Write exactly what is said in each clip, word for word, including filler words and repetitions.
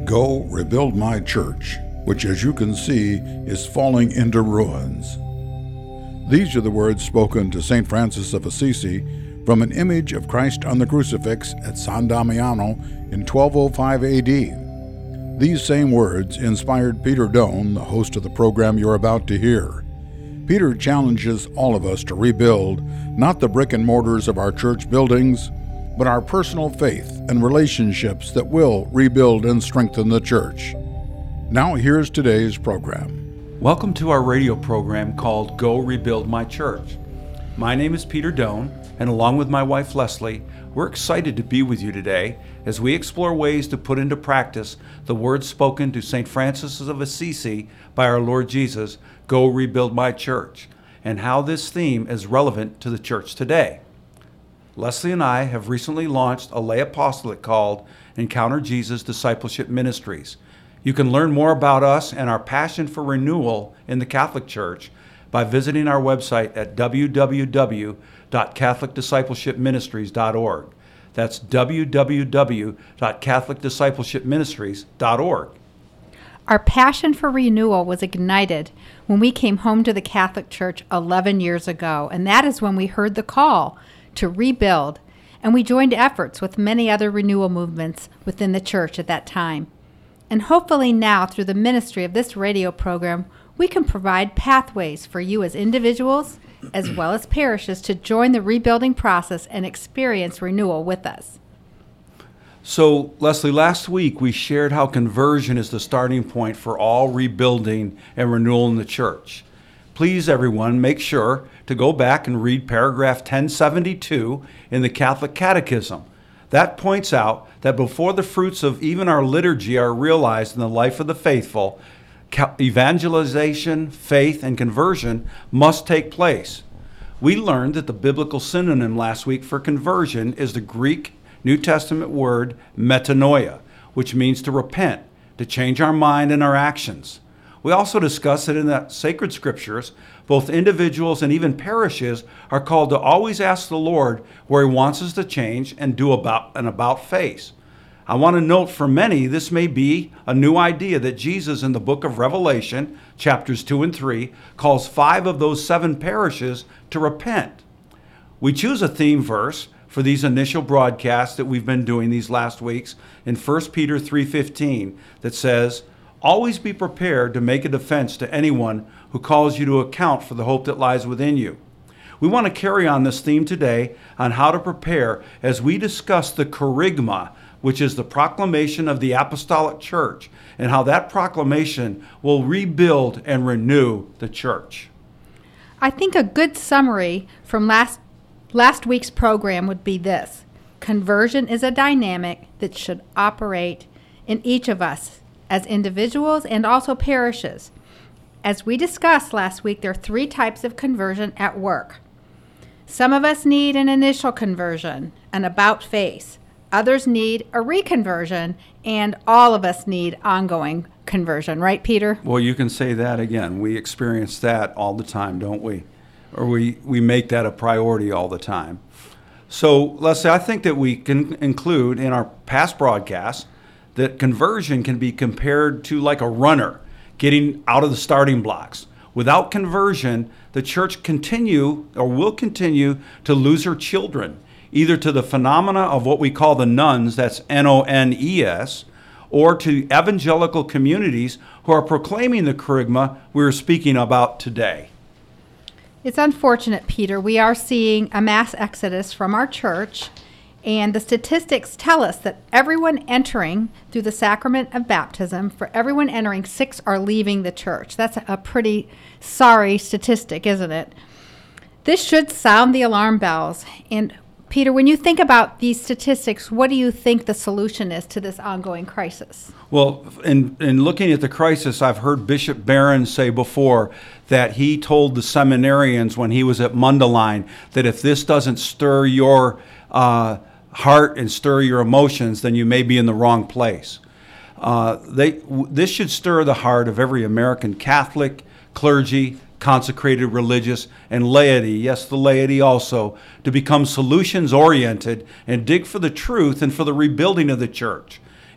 Go rebuild my church, which as you can see is falling into ruins. These are the words spoken to Saint Francis of Assisi from an image of Christ on the crucifix at San Damiano in twelve oh five A D. These same words inspired Peter Doan, the host of the program you're about to hear. Peter challenges all of us to rebuild not the brick and mortars of our church buildings, but our personal faith and relationships that will rebuild and strengthen the church. Now here's today's program. Welcome to our radio program called Go Rebuild My Church. My name is Peter Doan, and along with my wife Leslie, we're excited to be with you today as we explore ways to put into practice the words spoken to Saint Francis of Assisi by our Lord Jesus, Go Rebuild My Church, and how this theme is relevant to the church today. Leslie and I have recently launched a lay apostolate called Encounter Jesus Discipleship Ministries. You can learn more about us and our passion for renewal in the Catholic Church by visiting our website at w w w dot catholic discipleship ministries dot org. That's w w w dot catholic discipleship ministries dot org. Our passion for renewal was ignited when we came home to the Catholic Church eleven years ago, and that is when we heard the call to rebuild, and we joined efforts with many other renewal movements within the church at that time. And hopefully now, through the ministry of this radio program, we can provide pathways for you as individuals as well as parishes to join the rebuilding process and experience renewal with us. So, Leslie, last week we shared how conversion is the starting point for all rebuilding and renewal in the church. Please, everyone, make sure to go back and read paragraph ten seventy-two in the Catholic Catechism. That points out that before the fruits of even our liturgy are realized in the life of the faithful, evangelization, faith, and conversion must take place. We learned that the biblical synonym last week for conversion is the Greek New Testament word metanoia, which means to repent, to change our mind and our actions. We also discussed that in the sacred scriptures, both individuals and even parishes are called to always ask the Lord where He wants us to change and do about an about face. I want to note for many, this may be a new idea that Jesus in the book of Revelation, chapters two and three, calls five of those seven parishes to repent. We choose a theme verse for these initial broadcasts that we've been doing these last weeks in First Peter three fifteen that says, "Always be prepared to make a defense to anyone who calls you to account for the hope that lies within you." We want to carry on this theme today on how to prepare as we discuss the kerygma, which is the proclamation of the Apostolic Church, and how that proclamation will rebuild and renew the church. I think a good summary from last last week's program would be this: conversion is a dynamic that should operate in each of us as individuals and also parishes. As we discussed last week, there are three types of conversion at work. Some of us need an initial conversion, an about face. Others need a reconversion, and all of us need ongoing conversion. Right, Peter? Well, you can say that again. We experience that all the time, don't we? Or we, we make that a priority all the time. So, Leslie, I think that we can include in our past broadcasts that conversion can be compared to like a runner getting out of the starting blocks. Without conversion, the church continue or will continue to lose her children, either to the phenomena of what we call the nuns, that's N O N E S, or to evangelical communities who are proclaiming the kerygma we are speaking about today. It's unfortunate, Peter. We are seeing a mass exodus from our church, and the statistics tell us that everyone entering through the sacrament of baptism, for everyone entering, six are leaving the church. That's a pretty sorry statistic, isn't it? This should sound the alarm bells. And Peter, when you think about these statistics, what do you think the solution is to this ongoing crisis? Well, in, in looking at the crisis, I've heard Bishop Barron say before that he told the seminarians when he was at Mundelein that if this doesn't stir your uh, heart and stir your emotions, then you may be in the wrong place. Uh, they, w- this should stir the heart of every American Catholic, clergy, consecrated religious, and laity, yes, the laity also, to become solutions-oriented and dig for the truth and for the rebuilding of the church.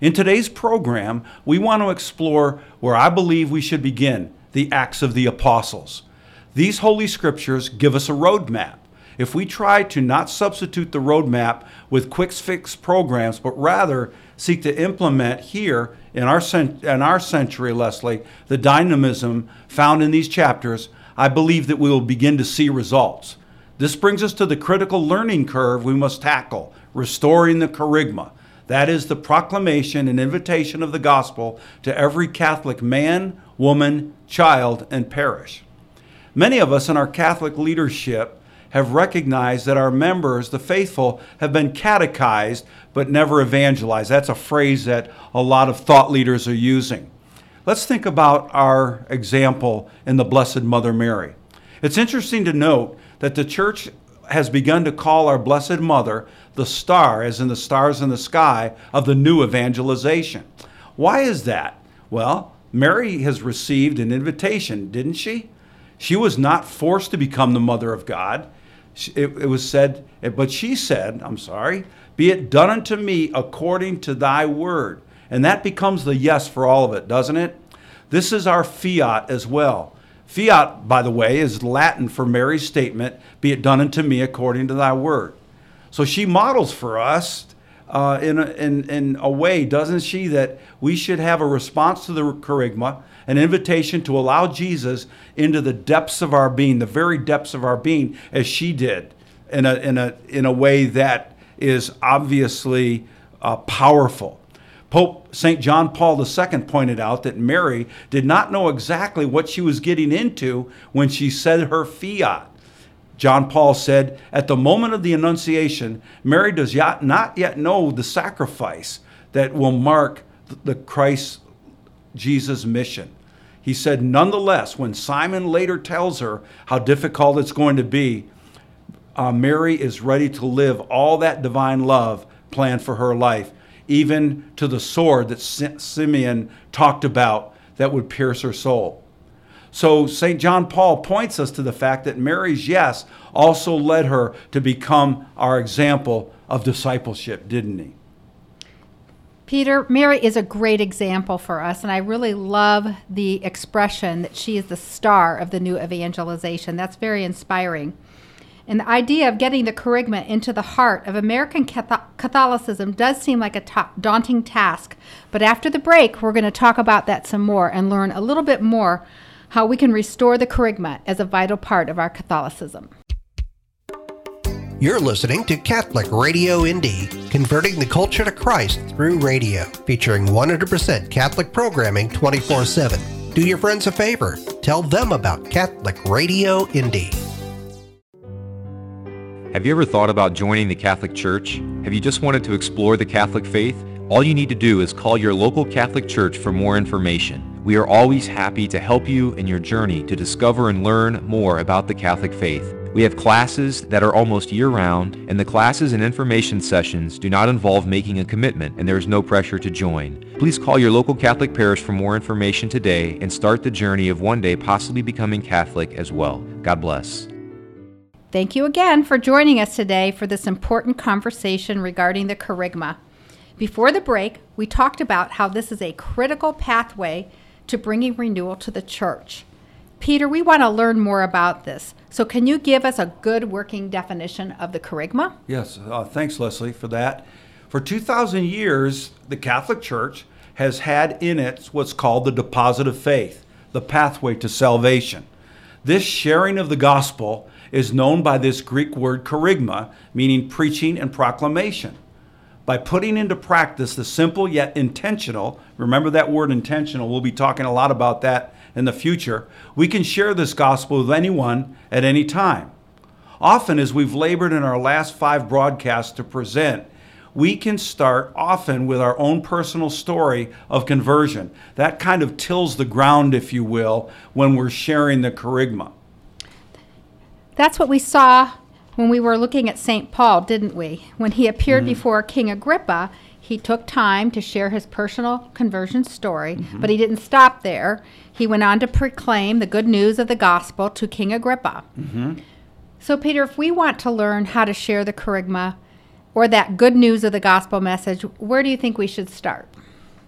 In today's program, we want to explore where I believe we should begin, the Acts of the Apostles. These Holy Scriptures give us a roadmap. If we try to not substitute the roadmap with quick fix programs, but rather seek to implement here in our, cent- in our century, Leslie, the dynamism found in these chapters, I believe that we will begin to see results. This brings us to the critical learning curve we must tackle, restoring the kerygma. That is the proclamation and invitation of the gospel to every Catholic man, woman, child, and parish. Many of us in our Catholic leadership have recognized that our members, the faithful, have been catechized but never evangelized. That's a phrase that a lot of thought leaders are using. Let's think about our example in the Blessed Mother Mary. It's interesting to note that the church has begun to call our Blessed Mother the star, as in the stars in the sky, of the new evangelization. Why is that? Well, Mary has received an invitation, didn't she? She was not forced to become the mother of God. It, it was said, but she said, I'm sorry, be it done unto me according to thy word. And that becomes the yes for all of it, doesn't it? This is our fiat as well. Fiat, by the way, is Latin for Mary's statement, be it done unto me according to thy word. So she models for us uh, in, a, in, in a way, doesn't she, that we should have a response to the kerygma, an invitation to allow Jesus into the depths of our being, the very depths of our being, as she did, in a, in a, in a way that is obviously uh, powerful. Pope Saint John Paul the Second pointed out that Mary did not know exactly what she was getting into when she said her fiat. John Paul said, at the moment of the Annunciation, Mary does not yet know the sacrifice that will mark the Christ Jesus' mission. He said, nonetheless, when Simon later tells her how difficult it's going to be, uh, Mary is ready to live all that divine love planned for her life, even to the sword that Simeon talked about that would pierce her soul. So Saint John Paul points us to the fact that Mary's yes also led her to become our example of discipleship, didn't he? Peter, Mary is a great example for us, and I really love the expression that she is the star of the new evangelization. That's very inspiring. And the idea of getting the kerygma into the heart of American Catholicism does seem like a ta- daunting task. But after the break, we're going to talk about that some more and learn a little bit more how we can restore the kerygma as a vital part of our Catholicism. You're listening to Catholic Radio Indy, converting the culture to Christ through radio, featuring one hundred percent Catholic programming twenty-four seven. Do your friends a favor. Tell them about Catholic Radio Indy. Have you ever thought about joining the Catholic Church? Have you just wanted to explore the Catholic faith? All you need to do is call your local Catholic Church for more information. We are always happy to help you in your journey to discover and learn more about the Catholic faith. We have classes that are almost year-round, and the classes and information sessions do not involve making a commitment, and there is no pressure to join. Please call your local Catholic parish for more information today and start the journey of one day possibly becoming Catholic as well. God bless. Thank you again for joining us today for this important conversation regarding the kerygma. Before the break, we talked about how this is a critical pathway to bringing renewal to the church. Peter, we want to learn more about this. So can you give us a good working definition of the kerygma? Yes, uh, thanks, Leslie, for that. For two thousand years, the Catholic Church has had in it what's called the deposit of faith, the pathway to salvation. This sharing of the gospel is known by this Greek word kerygma, meaning preaching and proclamation. By putting into practice the simple yet intentional, remember that word intentional, we'll be talking a lot about that in the future, we can share this gospel with anyone at any time. Often, as we've labored in our last five broadcasts to present, we can start often with our own personal story of conversion. That kind of tills the ground, if you will, when we're sharing the kerygma. That's what we saw when we were looking at Saint Paul, didn't we? When he appeared mm-hmm. before King Agrippa, he took time to share his personal conversion story, mm-hmm. but he didn't stop there. He went on to proclaim the good news of the gospel to King Agrippa. Mm-hmm. So, Peter, if we want to learn how to share the kerygma or that good news of the gospel message, where do you think we should start?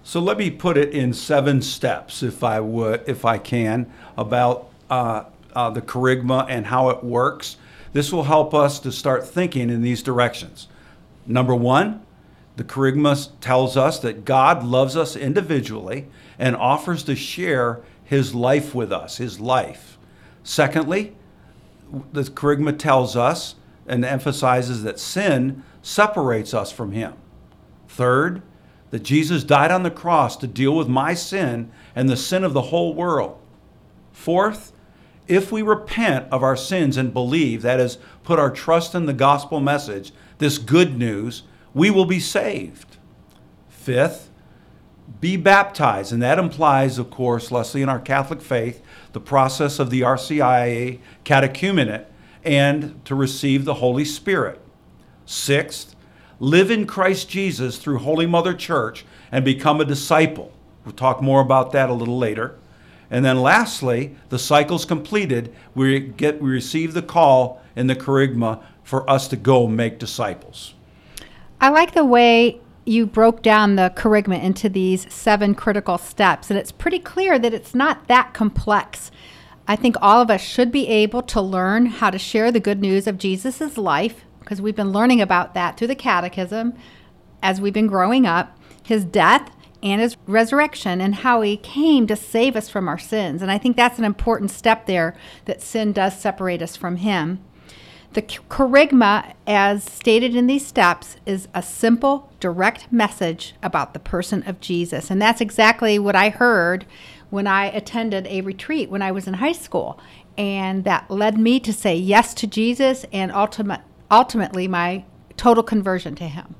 So let me put it in seven steps, if I would, if I can, about uh, uh, the kerygma and how it works. This will help us to start thinking in these directions. Number one, the kerygma tells us that God loves us individually and offers to share his life with us, his life. Secondly, the kerygma tells us and emphasizes that sin separates us from him. Third, that Jesus died on the cross to deal with my sin and the sin of the whole world. Fourth, if we repent of our sins and believe, that is, put our trust in the gospel message, this good news, we will be saved. Fifth, be baptized. And that implies, of course, Leslie, in our Catholic faith, the process of the R C I A catechumenate and to receive the Holy Spirit. Sixth, live in Christ Jesus through Holy Mother Church and become a disciple. We'll talk more about that a little later. And then lastly, the cycle's completed. We get we receive the call in the kerygma for us to go make disciples. I like the way you broke down the kerygma into these seven critical steps, and it's pretty clear that it's not that complex. I think all of us should be able to learn how to share the good news of Jesus' life, because we've been learning about that through the catechism as we've been growing up, his death and his resurrection, and how he came to save us from our sins. And I think that's an important step there, that sin does separate us from him. The kerygma, as stated in these steps, is a simple, direct message about the person of Jesus. And that's exactly what I heard when I attended a retreat when I was in high school. And that led me to say yes to Jesus and ultimate, ultimately my total conversion to him.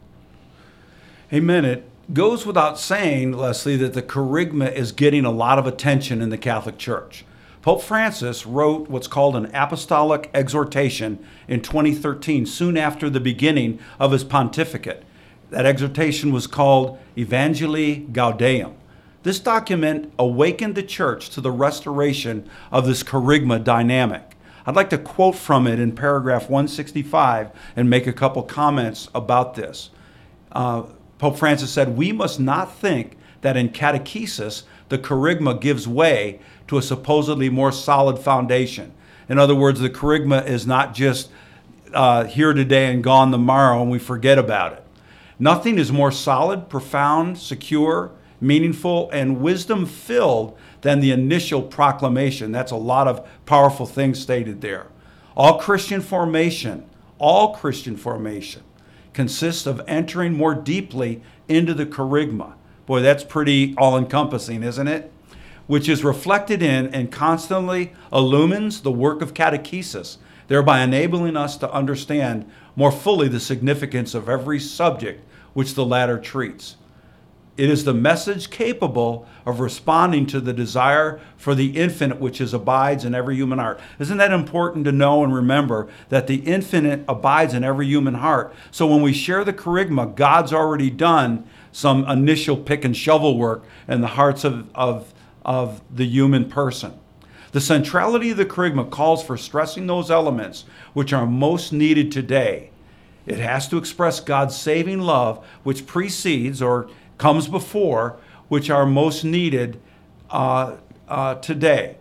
Amen. It goes without saying, Leslie, that the kerygma is getting a lot of attention in the Catholic Church. Pope Francis wrote what's called an apostolic exhortation in twenty thirteen, soon after the beginning of his pontificate. That exhortation was called Evangelii Gaudium. This document awakened the church to the restoration of this kerygma dynamic. I'd like to quote from it in paragraph one sixty-five and make a couple comments about this. Uh, Pope Francis said, "We must not think that in catechesis the kerygma gives way to a supposedly more solid foundation." In other words, the kerygma is not just uh, here today and gone tomorrow and we forget about it. Nothing is more solid, profound, secure, meaningful, and wisdom-filled than the initial proclamation. That's a lot of powerful things stated there. All Christian formation, all Christian formation consists of entering more deeply into the kerygma. Boy, that's pretty all-encompassing, isn't it? Which is reflected in and constantly illumines the work of catechesis, thereby enabling us to understand more fully the significance of every subject which the latter treats. It is the message capable of responding to the desire for the infinite which is abides in every human heart. Isn't that important to know and remember, that the infinite abides in every human heart? So when we share the kerygma, God's already done some initial pick and shovel work in the hearts of, of, of the human person. The centrality of the kerygma calls for stressing those elements which are most needed today. It has to express God's saving love, which precedes or comes before, which are most needed uh, uh, today.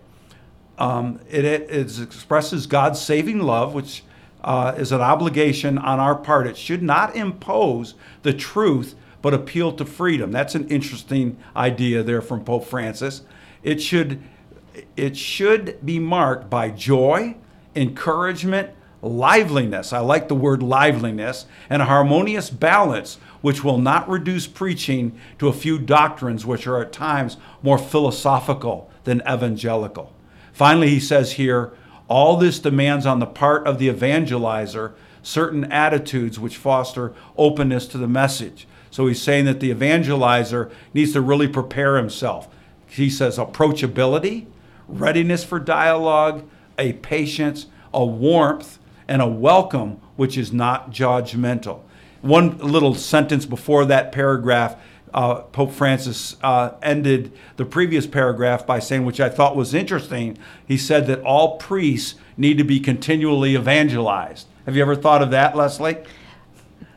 Um, it, it, it expresses God's saving love, which uh, is an obligation on our part. It should not impose the truth, but appeal to freedom. That's an interesting idea there from Pope Francis. It should, it should be marked by joy, encouragement, liveliness. I like the word liveliness, and a harmonious balance, which will not reduce preaching to a few doctrines which are at times more philosophical than evangelical. Finally, he says here, all this demands on the part of the evangelizer certain attitudes which foster openness to the message. So he's saying that the evangelizer needs to really prepare himself. He says approachability, readiness for dialogue, a patience, a warmth, and a welcome which is not judgmental. One little sentence before that paragraph, uh, Pope Francis uh, ended the previous paragraph by saying, which I thought was interesting, he said that all priests need to be continually evangelized. Have you ever thought of that, Leslie?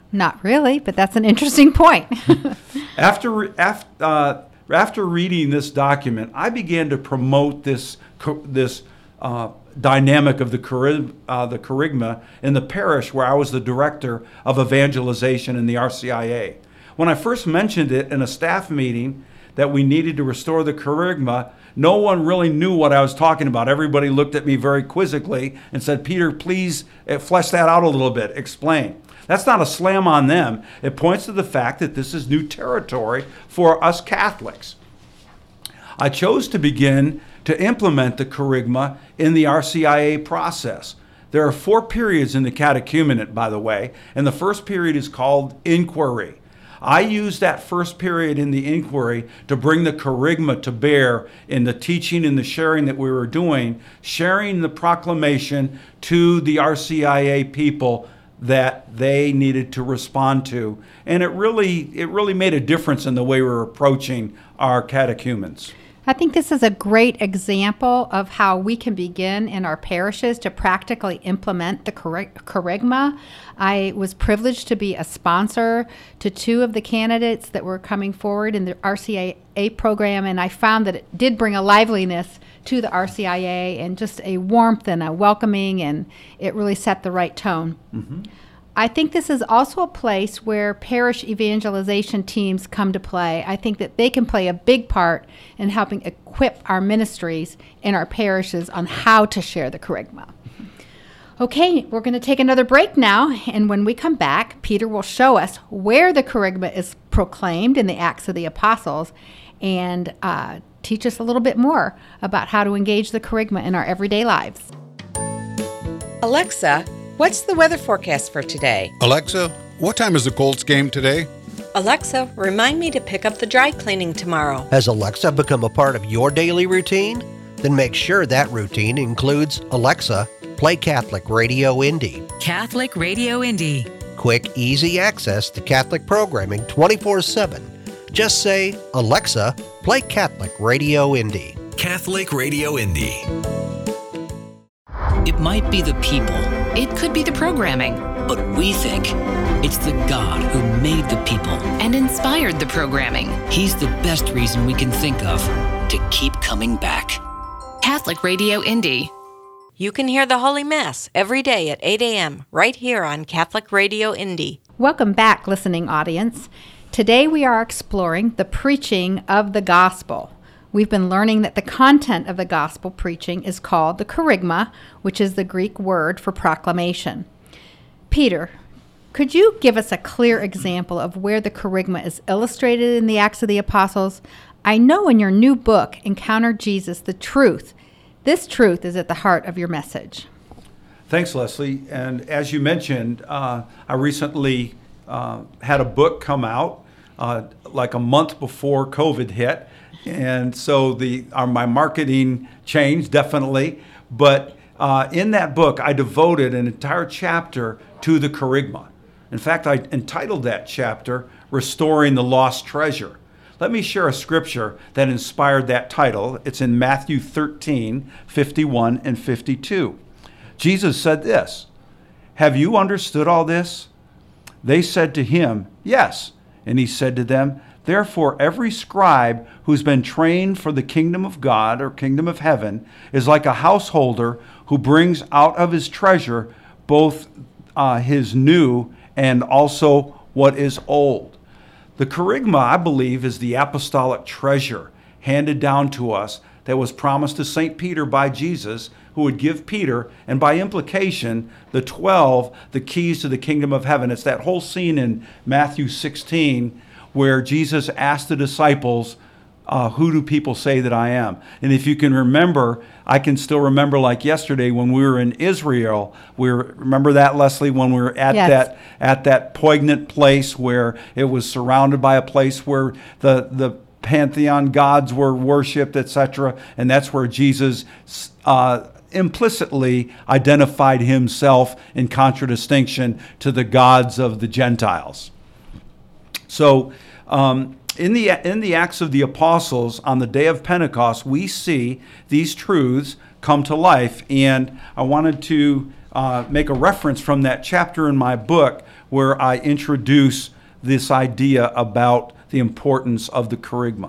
Not really, but that's an interesting point. After, after, uh, after reading this document, I began to promote this, this uh, dynamic of the, charisma, uh, the charisma in the parish where I was the director of evangelization in the R C I A. When I first mentioned it in a staff meeting that we needed to restore the charisma, no one really knew what I was talking about. Everybody looked at me very quizzically and said, Peter, please flesh that out a little bit, explain. That's not a slam on them. It points to the fact that this is new territory for us Catholics. I chose to begin to implement the charisma in the R C I A process. There are four periods in the catechumenate, by the way, and the first period is called inquiry. I used that first period in the inquiry to bring the charisma to bear in the teaching and the sharing that we were doing, sharing the proclamation to the R C I A people that they needed to respond to. And it really, it really made a difference in the way we were approaching our catechumens. I think this is a great example of how we can begin in our parishes to practically implement the charisma. I was privileged to be a sponsor to two of the candidates that were coming forward in the R C I A program, and I found that it did bring a liveliness to the R C I A and just a warmth and a welcoming, and it really set the right tone. Mm-hmm. I think this is also a place where parish evangelization teams come to play. I think that they can play a big part in helping equip our ministries in our parishes on how to share the charisma. Okay, we're going to take another break now, and when we come back, Peter will show us where the charisma is proclaimed in the Acts of the Apostles and uh, teach us a little bit more about how to engage the charisma in our everyday lives. Alexa, what's the weather forecast for today? Alexa, what time is the Colts game today? Alexa, remind me to pick up the dry cleaning tomorrow. Has Alexa become a part of your daily routine? Then make sure that routine includes Alexa, play Catholic Radio Indy. Catholic Radio Indy. Quick, easy access to Catholic programming twenty-four seven. Just say, Alexa, play Catholic Radio Indy. Catholic Radio Indy. It might be the people. It could be the programming. But we think it's the God who made the people and inspired the programming. He's the best reason we can think of to keep coming back. Catholic Radio Indy. You can hear the Holy Mass every day at eight a.m. right here on Catholic Radio Indy. Welcome back, listening audience. Today we are exploring the preaching of the gospel. We've been learning that the content of the gospel preaching is called the charisma, which is the Greek word for proclamation. Peter, could you give us a clear example of where the charisma is illustrated in the Acts of the Apostles? I know in your new book, Encounter Jesus, the Truth, this truth is at the heart of your message. Thanks, Leslie. And as you mentioned, uh, I recently uh, had a book come out uh, like a month before COVID hit. And so the uh, my marketing changed, definitely. But uh, in that book, I devoted an entire chapter to the charisma. In fact, I entitled that chapter, Restoring the Lost Treasure. Let me share a scripture that inspired that title. It's in Matthew thirteen, fifty-one and fifty-two. Jesus said this, "Have you understood all this?" They said to him, "Yes." And he said to them, "Therefore, every scribe who's been trained for the kingdom of God or kingdom of heaven is like a householder who brings out of his treasure both uh, his new and also what is old." The charisma, I believe, is the apostolic treasure handed down to us that was promised to Saint Peter by Jesus, who would give Peter, and by implication, the twelve, the keys to the kingdom of heaven. It's that whole scene in Matthew sixteen where Jesus asked the disciples, uh, who do people say that I am? And if you can remember, I can still remember like yesterday when we were in Israel. We were, remember that, Leslie, when we were at Yes. that at that poignant place where it was surrounded by a place where the the pantheon gods were worshipped, et cetera. And that's where Jesus uh, implicitly identified himself in contradistinction to the gods of the Gentiles. So um, in the in the Acts of the Apostles, on the day of Pentecost, we see these truths come to life. And I wanted to uh, make a reference from that chapter in my book where I introduce this idea about the importance of the kerygma.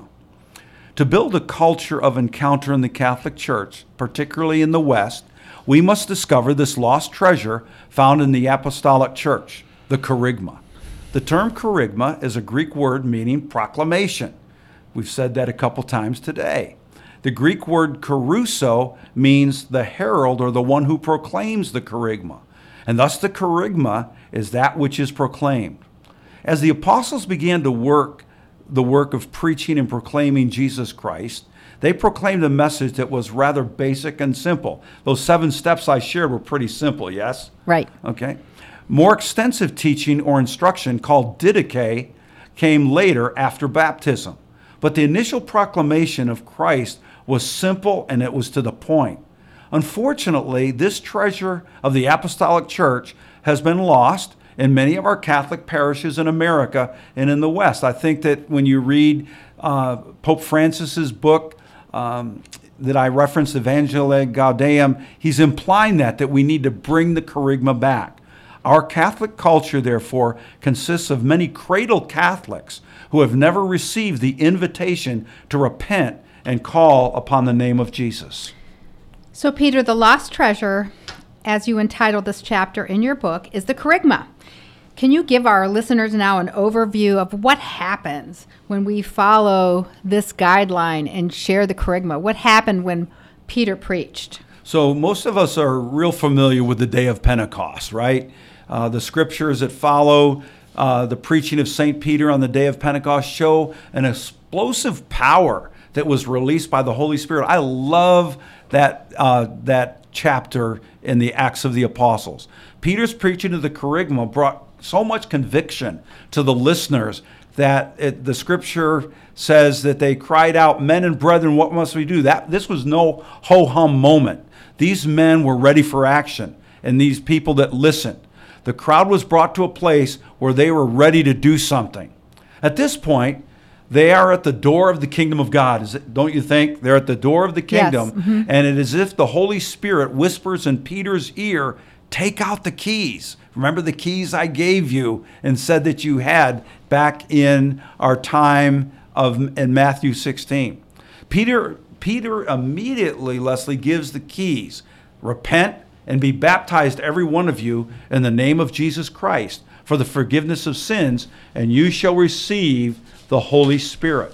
To build a culture of encounter in the Catholic Church, particularly in the West, we must discover this lost treasure found in the Apostolic Church, the kerygma. The term kerygma is a Greek word meaning proclamation. We've said that a couple times today. The Greek word kerusso means the herald or the one who proclaims the kerygma. And thus the kerygma is that which is proclaimed. As the apostles began to work the work of preaching and proclaiming Jesus Christ, they proclaimed a message that was rather basic and simple. Those seven steps I shared were pretty simple, yes? Right. Okay. More extensive teaching or instruction called didache came later after baptism. But the initial proclamation of Christ was simple and it was to the point. Unfortunately, this treasure of the Apostolic Church has been lost in many of our Catholic parishes in America and in the West. I think that when you read uh, Pope Francis's book um, that I referenced, Evangelii Gaudium, he's implying that, that we need to bring the kerygma back. Our Catholic culture, therefore, consists of many cradle Catholics who have never received the invitation to repent and call upon the name of Jesus. So, Peter, the lost treasure, as you entitled this chapter in your book, is the kerygma. Can you give our listeners now an overview of what happens when we follow this guideline and share the kerygma? What happened when Peter preached? So most of us are real familiar with the day of Pentecost, right? Uh, the scriptures that follow uh, the preaching of Saint Peter on the day of Pentecost show an explosive power that was released by the Holy Spirit. I love that uh, that chapter in the Acts of the Apostles. Peter's preaching of the kerygma brought so much conviction to the listeners that it, the scripture says that they cried out, "Men and brethren, what must we do?" That this was no ho-hum moment. These men were ready for action, and these people that listened. The crowd was brought to a place where they were ready to do something. At this point, they are at the door of the kingdom of God. Is it, don't you think? They're at the door of the kingdom, yes. Mm-hmm. And it is as if the Holy Spirit whispers in Peter's ear, "Take out the keys. Remember the keys I gave you and said that you had back in our time of in Matthew sixteen." Peter, Peter immediately, Leslie, gives the keys. Repent and be baptized, every one of you, in the name of Jesus Christ for the forgiveness of sins, and you shall receive the Holy Spirit.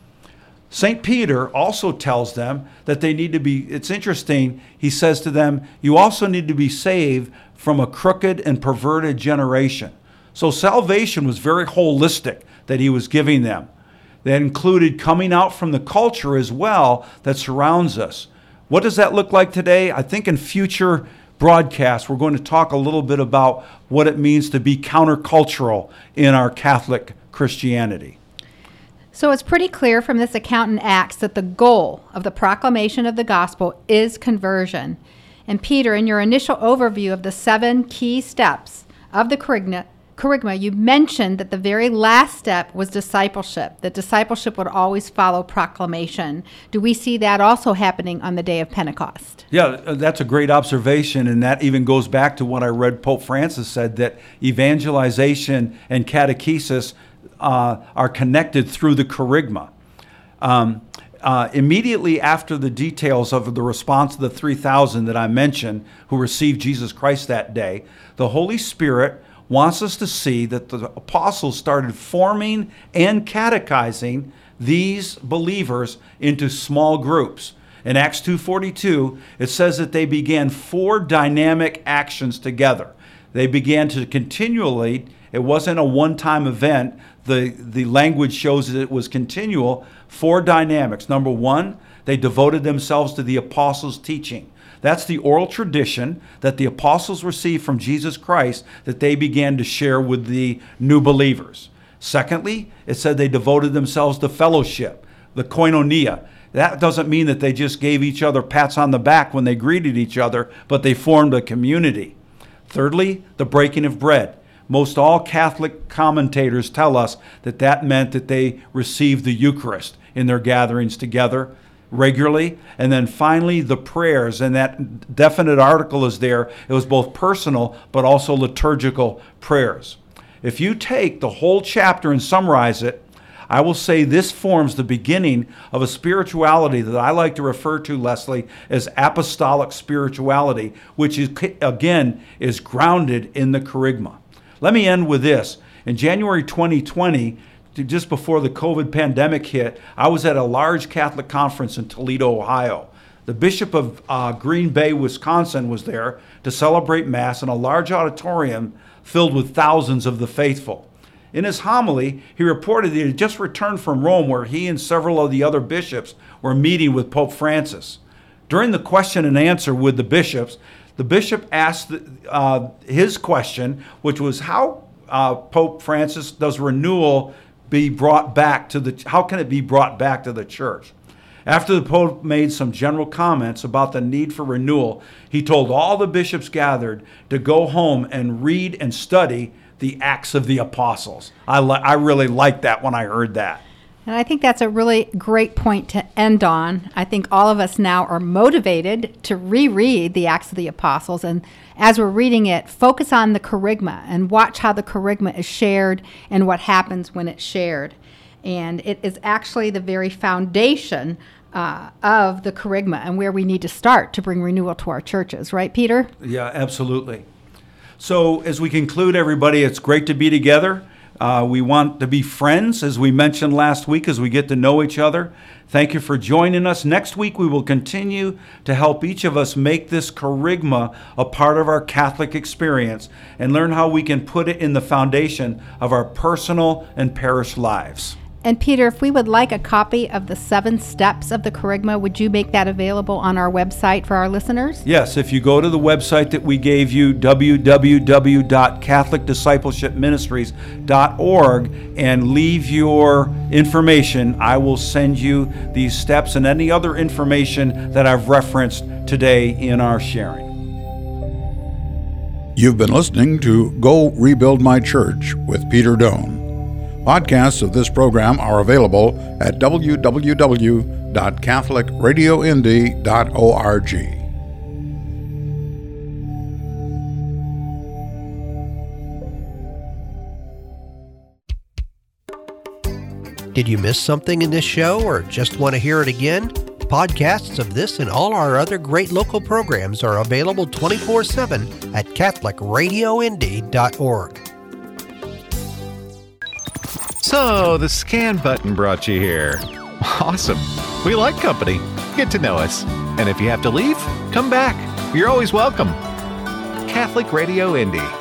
Saint Peter also tells them that they need to be, it's interesting, he says to them, you also need to be saved from a crooked and perverted generation. So salvation was very holistic that he was giving them. That included coming out from the culture as well that surrounds us. What does that look like today? I think in future broadcasts we're going to talk a little bit about what it means to be countercultural in our Catholic Christianity. So it's pretty clear from this account in Acts that the goal of the proclamation of the gospel is conversion. And Peter, in your initial overview of the seven key steps of the kerygma, kerygma, you mentioned that the very last step was discipleship, that discipleship would always follow proclamation. Do we see that also happening on the day of Pentecost? Yeah, that's a great observation, and that even goes back to what I read Pope Francis said, that evangelization and catechesis uh, are connected through the kerygma. Um, uh, immediately after the details of the response of the three thousand that I mentioned who received Jesus Christ that day, the Holy Spirit wants us to see that the apostles started forming and catechizing these believers into small groups. In Acts two forty-two, it says that they began four dynamic actions together. They began to continually, it wasn't a one-time event, the, the language shows that it was continual, four dynamics. Number one, they devoted themselves to the apostles' teaching. That's the oral tradition that the apostles received from Jesus Christ that they began to share with the new believers. Secondly, it said they devoted themselves to fellowship, the koinonia. That doesn't mean that they just gave each other pats on the back when they greeted each other, but they formed a community. Thirdly, the breaking of bread. Most all Catholic commentators tell us that that meant that they received the Eucharist in their gatherings together regularly. And then finally, the prayers, and that definite article is there. It was both personal but also liturgical prayers. If you take the whole chapter and summarize it, I will say this forms the beginning of a spirituality that I like to refer to, Leslie, as apostolic spirituality, which is, again, is grounded in the Kerygma. Let me end with this. In January twenty twenty, just before the COVID pandemic hit, I was at a large Catholic conference in Toledo, Ohio. The Bishop of uh, Green Bay, Wisconsin was there to celebrate Mass in a large auditorium filled with thousands of the faithful. In his homily, he reported that he had just returned from Rome, where he and several of the other bishops were meeting with Pope Francis. During the question and answer with the bishops, the bishop asked uh, his question, which was, how uh, Pope Francis does renewal be brought back to the, how can it be brought back to the church? After the Pope made some general comments about the need for renewal, he told all the bishops gathered to go home and read and study the Acts of the Apostles. I, li- I really liked that when I heard that. And I think that's a really great point to end on. I think all of us now are motivated to reread the Acts of the Apostles. And as we're reading it, focus on the Kerygma and watch how the Kerygma is shared and what happens when it's shared. And it is actually the very foundation uh, of the Kerygma and where we need to start to bring renewal to our churches. Right, Peter? Yeah, absolutely. So as we conclude, everybody, it's great to be together. Uh, we want to be friends, as we mentioned last week, as we get to know each other. Thank you for joining us. Next week, we will continue to help each of us make this Kerygma a part of our Catholic experience and learn how we can put it in the foundation of our personal and parish lives. And Peter, if we would like a copy of the seven steps of the Kerygma, would you make that available on our website for our listeners? Yes, if you go to the website that we gave you, w w w dot catholic discipleship ministries dot org, and leave your information, I will send you these steps and any other information that I've referenced today in our sharing. You've been listening to Go Rebuild My Church with Peter Doan. Podcasts of this program are available at w w w dot catholic radio indy dot org. Did you miss something in this show or just want to hear it again? Podcasts of this and all our other great local programs are available twenty-four seven at catholic radio indy dot org. So, the scan button brought you here. Awesome. We like company. Get to know us. And if you have to leave, come back. You're always welcome. Catholic Radio Indy.